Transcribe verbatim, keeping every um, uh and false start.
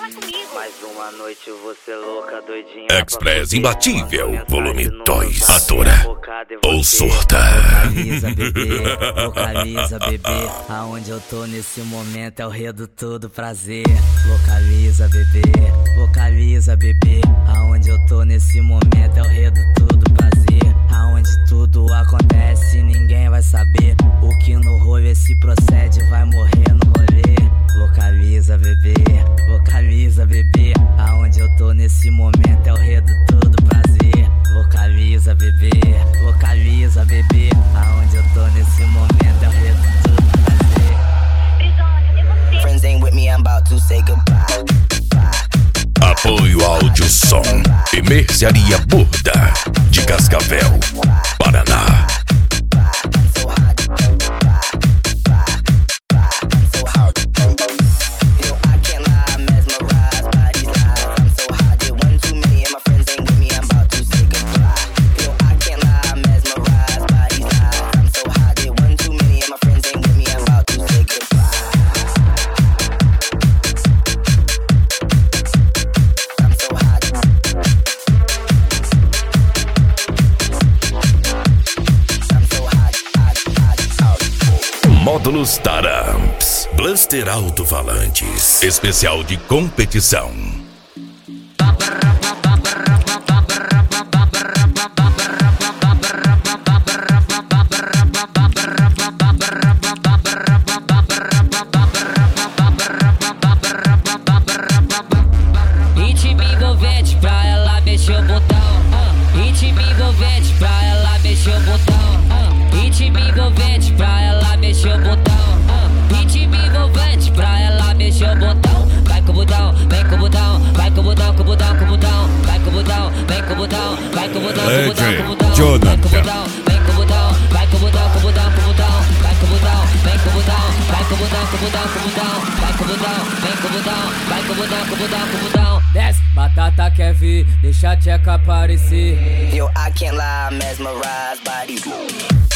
falar comigo. Mais uma noite você louca, doidinha. Express Imbatível, volume dois. Atora ou surta. Localiza, bebê, localiza, bebê. Aonde eu tô nesse momento é o redutor do prazer. Localiza, bebê, localiza, bebê. Aonde eu tô nesse momento é o redutor do prazer. Aonde tudo acontece, ninguém vai saber. O que no rolê se procede vai morrer no rolê. Localiza, bebê, localiza, bebê. Aonde eu tô nesse momento é o redutor do prazer. Localiza, bebê, localiza, bebê. Aonde eu tô nesse momento é o redutor do prazer. Brizola, cadê você? Friends ain't with me, I'm about to say goodbye. Apoio Áudio Som e Mercearia Burda de Cascavel, Paraná. Módulos Taramps, Blaster Alto-Falantes, especial de competição. Ritmo envolvente pra ela mexer o botão. Ritmo envolvente pra ela mexer o botão. Ritmo envolvente pra ela mexer o botão. Ritmo envolvente pra ela mexer o botão. Vai com o botão, vem com o botão, vai com o botão, com o botão, com o botão. Vai com o botão, vem com o botão, vai com o botão, com o botão, com o botão. Vai com o botão, vem com o botão, vai com o botão, com o botão, com o botão. Vai com o botão, vem com o botão, vai com o botão, com o botão, com o botão. Vai com o botão, vem com o botão, vai com o botão, com o botão, com o botão. Desce, batata quer vir, deixa a tcheca aparecer. Yo, I can't lie, I'm mesmerized by these.